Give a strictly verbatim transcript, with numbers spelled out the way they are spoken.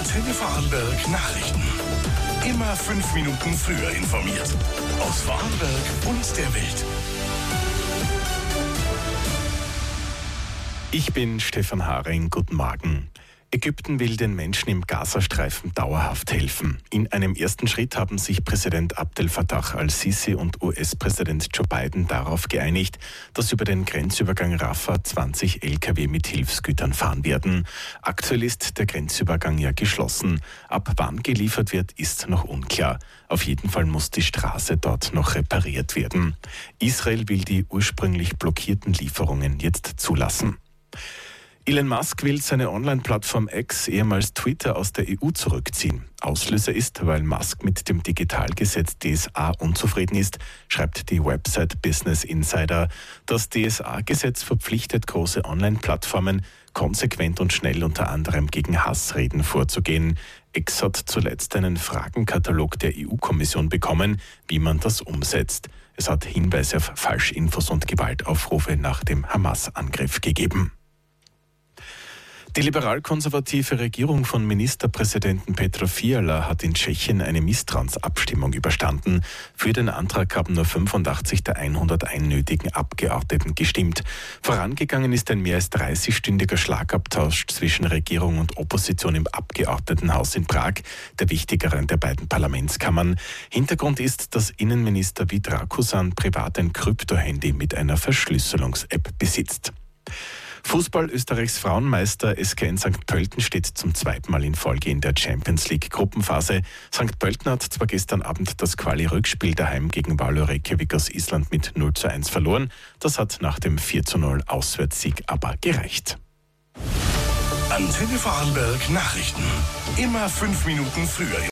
Antenne Vorarlberg Nachrichten. Immer fünf Minuten früher informiert. Aus Vorarlberg und der Welt. Ich bin Stefan Haring, guten Morgen. Ägypten will den Menschen im Gazastreifen dauerhaft helfen. In einem ersten Schritt haben sich Präsident Abdel Fattah al-Sisi und U S-Präsident Joe Biden darauf geeinigt, dass über den Grenzübergang Rafah zwanzig L K W mit Hilfsgütern fahren werden. Aktuell ist der Grenzübergang ja geschlossen. Ab wann geliefert wird, ist noch unklar. Auf jeden Fall muss die Straße dort noch repariert werden. Israel will die ursprünglich blockierten Lieferungen jetzt zulassen. Elon Musk will seine Online-Plattform X, ehemals Twitter, aus der E U zurückziehen. Auslöser ist, weil Musk mit dem Digitalgesetz D S A unzufrieden ist, schreibt die Website Business Insider. Das D S A-Gesetz verpflichtet große Online-Plattformen, konsequent und schnell unter anderem gegen Hassreden vorzugehen. X hat zuletzt einen Fragenkatalog der E U-Kommission bekommen, wie man das umsetzt. Es hat Hinweise auf Falschinfos und Gewaltaufrufe nach dem Hamas-Angriff gegeben. Die liberal-konservative Regierung von Ministerpräsidenten Petr Fiala hat in Tschechien eine Misstrauensabstimmung überstanden. Für den Antrag haben nur fünfundachtzig der hunderteins nötigen Abgeordneten gestimmt. Vorangegangen ist ein mehr als dreißigstündiger Schlagabtausch zwischen Regierung und Opposition im Abgeordnetenhaus in Prag, der wichtigeren der beiden Parlamentskammern. Hintergrund ist, dass Innenminister Vít Rakusan privat ein Krypto-Handy mit einer Verschlüsselungs-App besitzt. Fußball Österreichs Frauenmeister S K N Sankt Pölten steht zum zweiten Mal in Folge in der Champions League Gruppenphase. Sankt Pölten hat zwar gestern Abend das Quali-Rückspiel daheim gegen Valur Reykjavik aus Island mit null zu eins verloren. Das hat nach dem vier zu null Auswärtssieg aber gereicht. Antenne Vorarlberg Nachrichten. Immer fünf Minuten früher.